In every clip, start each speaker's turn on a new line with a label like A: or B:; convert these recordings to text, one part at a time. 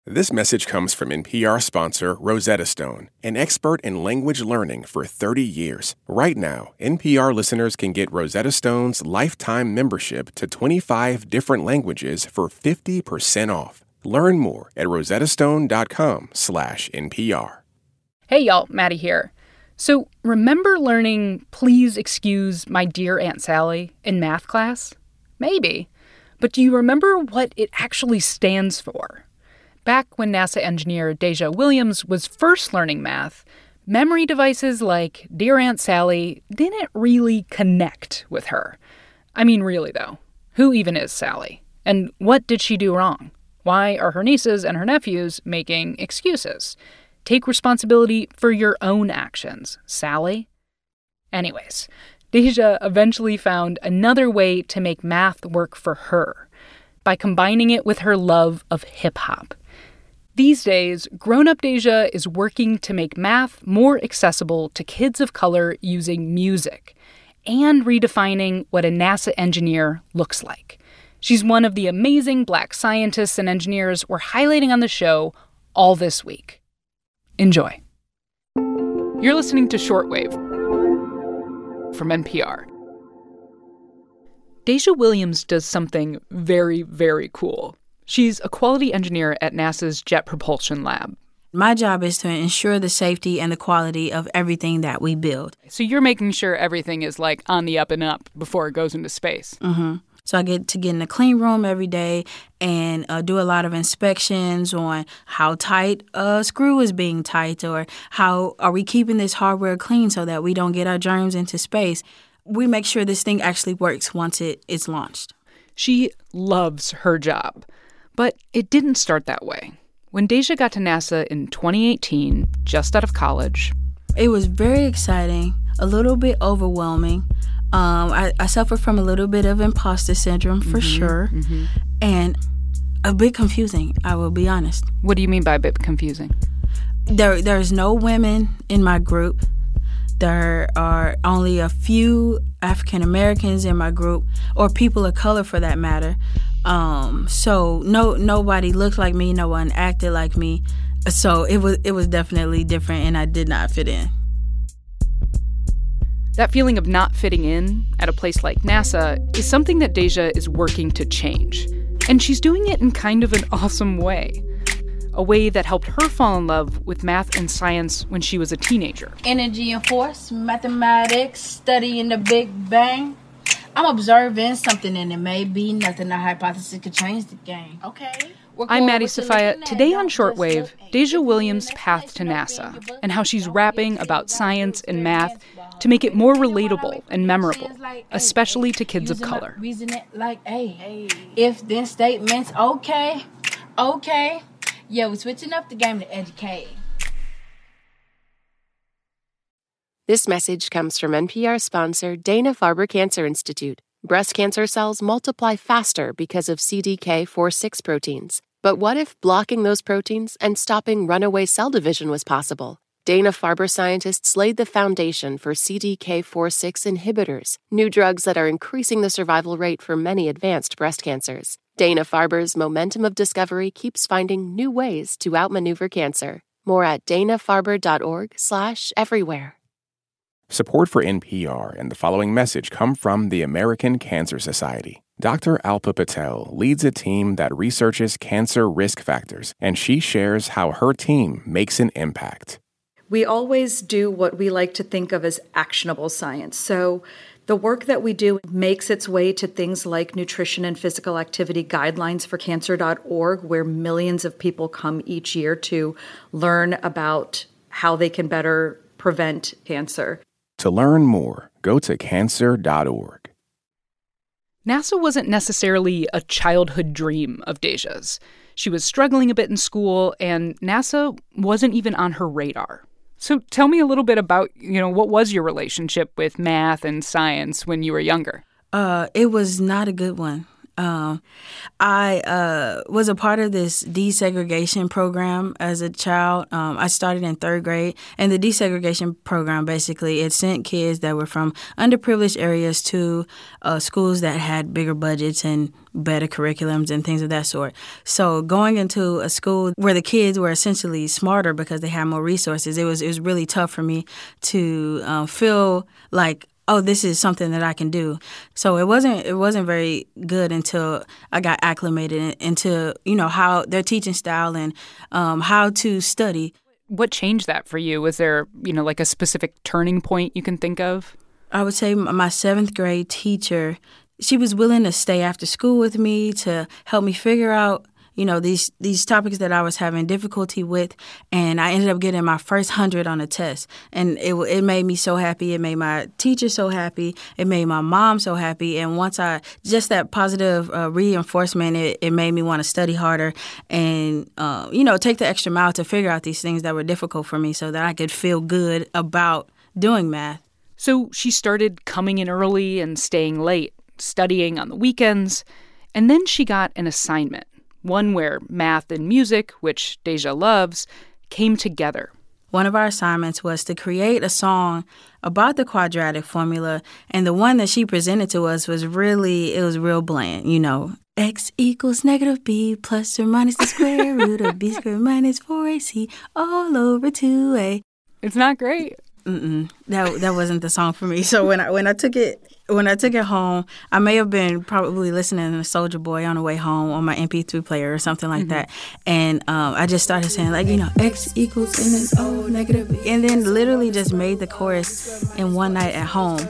A: This message comes from NPR sponsor Rosetta Stone, an expert in language learning for 30 years. Right now, NPR listeners can get Rosetta Stone's lifetime membership to 25 different languages for 50% off. Learn more at rosettastone.com/NPR.
B: Hey, y'all, Maddie here. So remember learning "Please excuse my dear Aunt Sally" in math class? Maybe. But do you remember what it actually stands for? Back when NASA engineer Deja Williams was first learning math, memory devices like Dear Aunt Sally didn't really connect with her. I mean, really, though. Who even is Sally? And what did she do wrong? Why are her nieces and her nephews making excuses? Take responsibility for your own actions, Sally. Anyways, Deja eventually found another way to make math work for her by combining it with her love of hip-hop. These days, grown-up Deja is working to make math more accessible to kids of color using music and redefining what a NASA engineer looks like. She's one of the amazing Black scientists and engineers we're highlighting on the show all this week. Enjoy. You're listening to Shortwave from NPR. Deja Williams does something very, very cool. She's a quality engineer at NASA's Jet Propulsion Lab.
C: My job is to ensure the safety and the quality of everything that we build.
B: So you're making sure everything is like on the up and up before it goes into space.
C: Mm-hmm. So I get to get in the clean room every day and do a lot of inspections on how tight a screw is being tight, or how are we keeping this hardware clean so that we don't get our germs into space. We make sure this thing actually works once it is launched.
B: She loves her job. But it didn't start that way. When Deja got to NASA in 2018, just out of college,
C: it was very exciting, a little bit overwhelming. I suffered from a little bit of imposter syndrome, for sure, and a bit confusing, I will be honest.
B: What do you mean by a bit confusing?
C: There's no women in my group. There are only a few African Americans in my group, or people of color for that matter. So nobody looked like me, no one acted like me. So it was definitely different, and I did not fit in.
B: That feeling of not fitting in at a place like NASA is something that Deja is working to change. And she's doing it in kind of an awesome way. A way that helped her fall in love with math and science when she was a teenager.
D: Energy and force, mathematics, studying the Big Bang. I'm observing something, and it may be nothing. A hypothesis could change the game. Okay.
B: I'm Maddie Sofia. Today on Shortwave, Deja Williams' path to NASA and how she's rapping about science and math to make it more relatable and memorable, especially to kids of color.
D: Reason it like, if then statements, okay. Yeah, we're switching up the game to educate.
E: This message comes from NPR sponsor Dana-Farber Cancer Institute. Breast cancer cells multiply faster because of CDK4/6 proteins. But what if blocking those proteins and stopping runaway cell division was possible? Dana-Farber scientists laid the foundation for CDK4/6 inhibitors, new drugs that are increasing the survival rate for many advanced breast cancers. Dana-Farber's momentum of discovery keeps finding new ways to outmaneuver cancer. More at danafarber.org/everywhere.
A: Support for NPR and the following message come from the American Cancer Society. Dr. Alpa Patel leads a team that researches cancer risk factors, and she shares how her team makes an impact.
F: We always do what we like to think of as actionable science. So the work that we do makes its way to things like nutrition and physical activity guidelines for cancer.org, where millions of people come each year to learn about how they can better prevent cancer.
A: To learn more, go to cancer.org.
B: NASA wasn't necessarily a childhood dream of Deja's. She was struggling a bit in school, and NASA wasn't even on her radar. So tell me a little bit about, what was your relationship with math and science when you were younger?
C: It was not a good one. I was a part of this desegregation program as a child. I started in 3rd grade, and the desegregation program, basically, it sent kids that were from underprivileged areas to schools that had bigger budgets and better curriculums and things of that sort. So going into a school where the kids were essentially smarter because they had more resources, it was really tough for me to feel like, oh, this is something that I can do. So it wasn't very good until I got acclimated into, how their teaching style and how to study.
B: What changed that for you? Was there, like a specific turning point you can think of?
C: I would say my 7th grade teacher, she was willing to stay after school with me to help me figure out these topics that I was having difficulty with, and I ended up getting my first 100 on a test. And it made me so happy. It made my teacher so happy. It made my mom so happy. And once just that positive reinforcement, it made me want to study harder and, take the extra mile to figure out these things that were difficult for me so that I could feel good about doing math.
B: So she started coming in early and staying late, studying on the weekends, and then she got an assignment. One where math and music, which Deja loves, came together.
C: One of our assignments was to create a song about the quadratic formula, and the one that she presented to us was real bland, X equals negative b plus or minus the square root of b squared minus 4ac all over 2a.
B: It's not great.
C: That wasn't the song for me. So when I took it home, I may have been probably listening to Soulja Boy on the way home on my MP3 player or something like that. And I just started saying, X equals and it's O negative. And then literally just made the chorus in one night at home.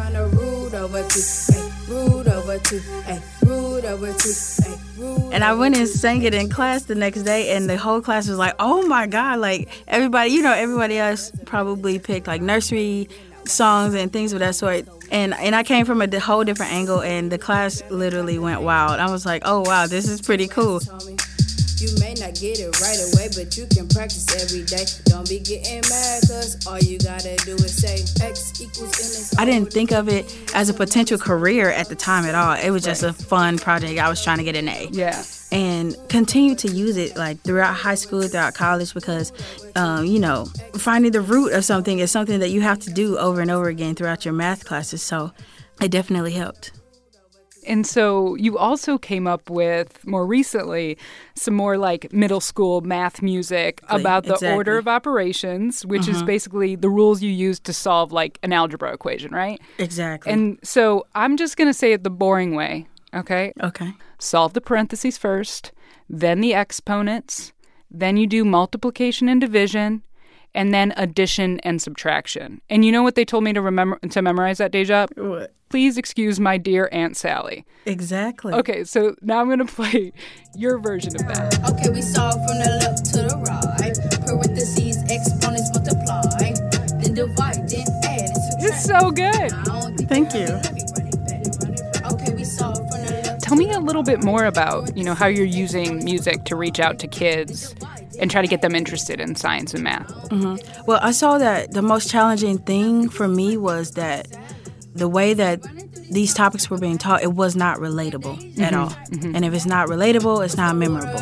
C: And I went and sang it in class the next day, and the whole class was like, oh my God, everybody else probably picked nursery songs and things of that sort. And I came from a whole different angle, and the class literally went wild. I was like, oh, wow, this is pretty cool. You may not get it right away, but you can practice every day. Don't be getting mad, because all you gotta do is say X equals N. I didn't think of it as a potential career at the time at all. It was just a fun project. I was trying to get an A.
B: Yeah.
C: And continue to use it throughout high school, throughout college, because, finding the root of something is something that you have to do over and over again throughout your math classes. So it definitely helped.
B: And so you also came up with, more recently, some more middle school math music about the order of operations, which is basically the rules you use to solve an algebra equation, right?
C: Exactly.
B: And so I'm just going to say it the boring way, okay?
C: Okay.
B: Solve the parentheses first, then the exponents, then you do multiplication and division, and then addition and subtraction. And you know what they told me to memorize that, Deja?
C: What?
B: Please excuse my dear Aunt Sally.
C: Exactly.
B: Okay, so now I'm going to play your version of that.
D: Okay, we solve from the left to the right. Parentheses, exponents multiply. Then divide, then add.
B: It's so good.
C: Thank you.
D: Okay, we solve from the left.
B: Tell me a little bit more about, how you're using music to reach out to kids and try to get them interested in science and math.
C: Mm-hmm. Well, I saw that the most challenging thing for me was that the way that these topics were being taught, it was not relatable at all. Mm-hmm. And if it's not relatable, it's not memorable.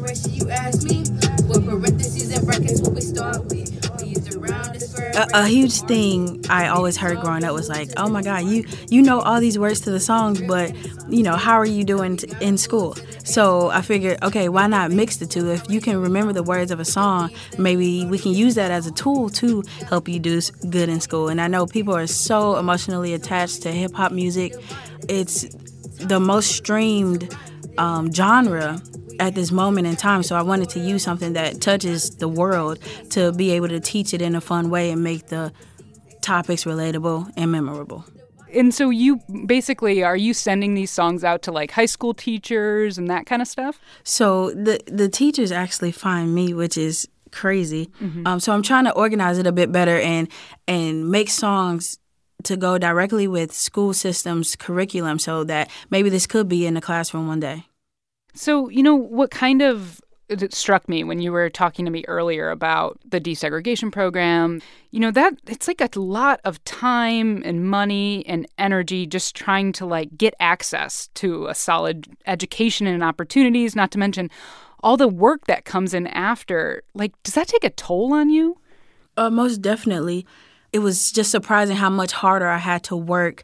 C: A huge thing I always heard growing up was oh my God, you know all these words to the songs, but, how are you doing in school? So I figured, okay, why not mix the two? If you can remember the words of a song, maybe we can use that as a tool to help you do good in school. And I know people are so emotionally attached to hip-hop music. It's the most streamed genre at this moment in time. So I wanted to use something that touches the world to be able to teach it in a fun way and make the topics relatable and memorable.
B: And so you basically, are you sending these songs out to high school teachers and that kind of stuff?
C: So the teachers actually find me, which is crazy. Mm-hmm. So I'm trying to organize it a bit better and make songs to go directly with school systems curriculum so that maybe this could be in the classroom one day.
B: So, what kind of it struck me when you were talking to me earlier about the desegregation program. That it's like a lot of time and money and energy just trying to get access to a solid education and opportunities, not to mention all the work that comes in after. Does that take a toll on you?
C: Most definitely. It was just surprising how much harder I had to work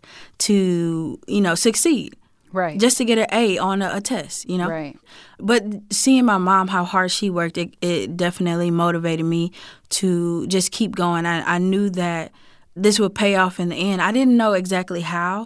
C: to, succeed.
B: Right.
C: Just to get an A on a test,
B: Right.
C: But seeing my mom, how hard she worked, it definitely motivated me to just keep going. I knew that this would pay off in the end. I didn't know exactly how,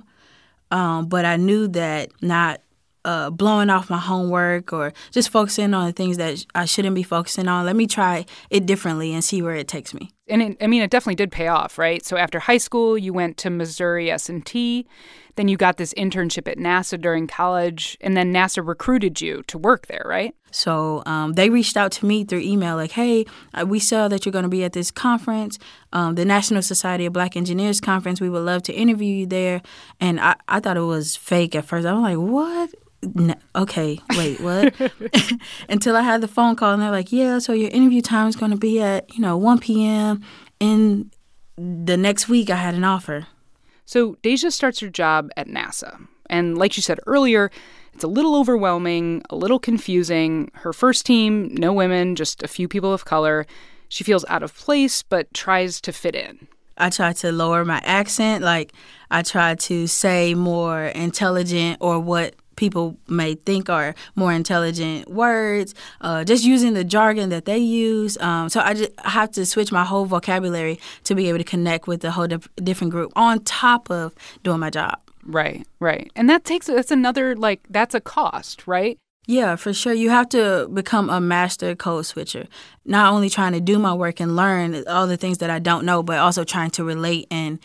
C: but I knew that not blowing off my homework or just focusing on the things that I shouldn't be focusing on. Let me try it differently and see where it takes me.
B: And it definitely did pay off, right? So after high school, you went to Missouri S&T. Then you got this internship at NASA during college, and then NASA recruited you to work there, right?
C: So they reached out to me through email hey, we saw that you're going to be at this conference, the National Society of Black Engineers Conference. We would love to interview you there. And I thought it was fake at first. I was like, what? No, okay, wait, what? Until I had the phone call, and they're like, yeah, so your interview time is going to be at, 1 p.m. In the next week, I had an offer.
B: So Deja starts her job at NASA. And like you said earlier, it's a little overwhelming, a little confusing. Her first team, no women, just a few people of color. She feels out of place, but tries to fit in.
C: I try to lower my accent. I try to say more intelligent or what people may think are more intelligent words, just using the jargon that they use. So I have to switch my whole vocabulary to be able to connect with a whole different group on top of doing my job.
B: Right. And that's another, that's a cost, right?
C: Yeah, for sure. You have to become a master code switcher, not only trying to do my work and learn all the things that I don't know, but also trying to relate and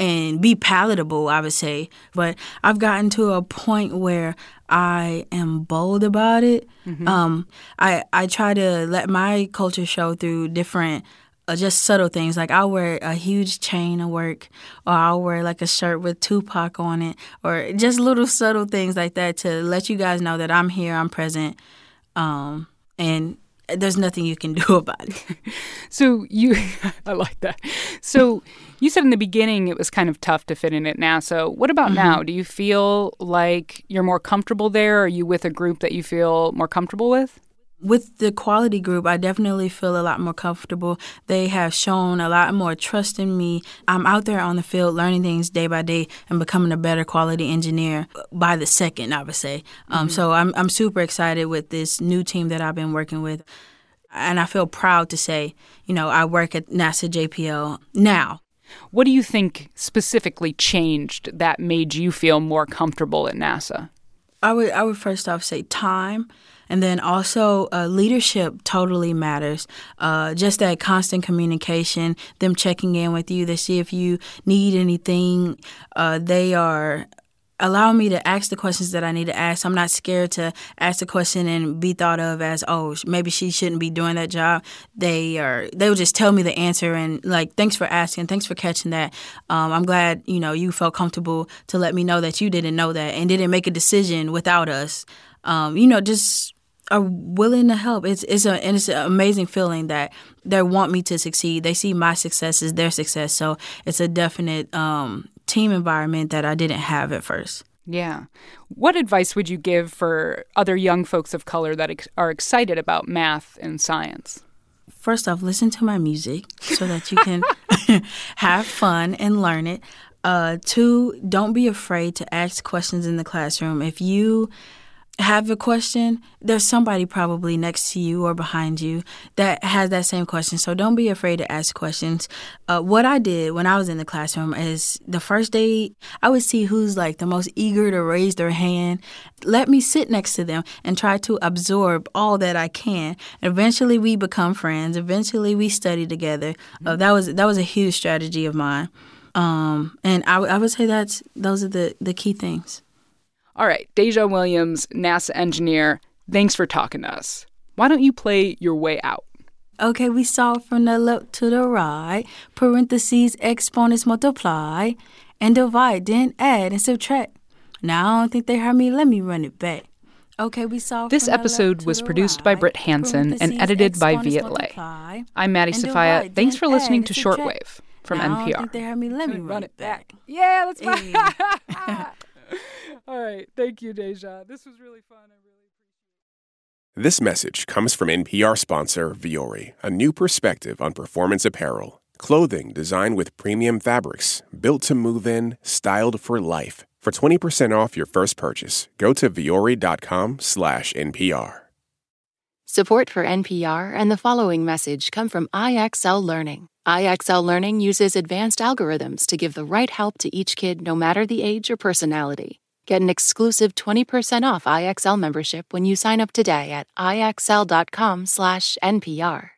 C: be palatable, I would say. But I've gotten to a point where I am bold about it. Mm-hmm. I try to let my culture show through different just subtle things. I'll wear a huge chain at work, or I'll wear a shirt with Tupac on it, or just little subtle things like that to let you guys know that I'm here, I'm present, and there's nothing you can do about it.
B: So I like that. So you said in the beginning it was kind of tough to fit in at NASA. What about now? Do you feel like you're more comfortable there? Are you with a group that you feel more comfortable with?
C: With the quality group, I definitely feel a lot more comfortable. They have shown a lot more trust in me. I'm out there on the field learning things day by day and becoming a better quality engineer by the second, I would say. So I'm super excited with this new team that I've been working with. And I feel proud to say, I work at NASA JPL now.
B: What do you think specifically changed that made you feel more comfortable at NASA?
C: I would first off say time. And then also leadership totally matters. Just that constant communication, them checking in with you to see if you need anything. They are allowing me to ask the questions that I need to ask. I'm not scared to ask the question and be thought of as, oh, maybe she shouldn't be doing that job. They will just tell me the answer and thanks for asking, thanks for catching that. I'm glad, you felt comfortable to let me know that you didn't know that and didn't make a decision without us. Just are willing to help. It's an amazing feeling that they want me to succeed. They see my success as their success. So it's a definite team environment that I didn't have at first.
B: Yeah. What advice would you give for other young folks of color that are excited about math and science?
C: First off, listen to my music so that you can have fun and learn it. 2, don't be afraid to ask questions in the classroom. If you have a question, there's somebody probably next to you or behind you that has that same question. So don't be afraid to ask questions. What I did when I was in the classroom is the first day I would see who's the most eager to raise their hand. Let me sit next to them and try to absorb all that I can. Eventually we become friends. Eventually we study together. That was a huge strategy of mine. And I would say those are the key things.
B: All right, Deja Williams, NASA engineer, thanks for talking to us. Why don't you play Your Way Out?
C: Okay, we saw from the left to the right, parentheses, exponents multiply, and divide, then add and subtract. Now, I don't think they heard me. Let me run it back. Okay, we saw.
B: This episode was produced by Britt Hansen and edited by Viet Le. I'm Maddie Sofia. Thanks for listening to Shortwave from NPR.
C: I don't think they heard me. Let me run it back.
B: Yeah, that's fine. All right. Thank you, Deja. This was really fun. I really appreciate it.
A: This message comes from NPR sponsor Vuori, a new perspective on performance apparel. Clothing designed with premium fabrics, built to move in, styled for life. For 20% off your first purchase, go to vuori.com/NPR.
E: Support for NPR and the following message come from IXL Learning. IXL Learning uses advanced algorithms to give the right help to each kid no matter the age or personality. Get an exclusive 20% off IXL membership when you sign up today at IXL.com/NPR.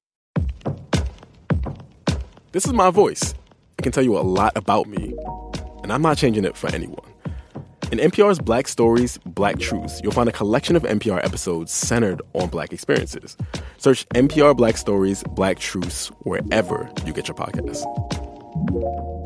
G: This is my voice. It can tell you a lot about me, and I'm not changing it for anyone. In NPR's Black Stories, Black Truths, you'll find a collection of NPR episodes centered on Black experiences. Search NPR Black Stories, Black Truths wherever you get your podcasts.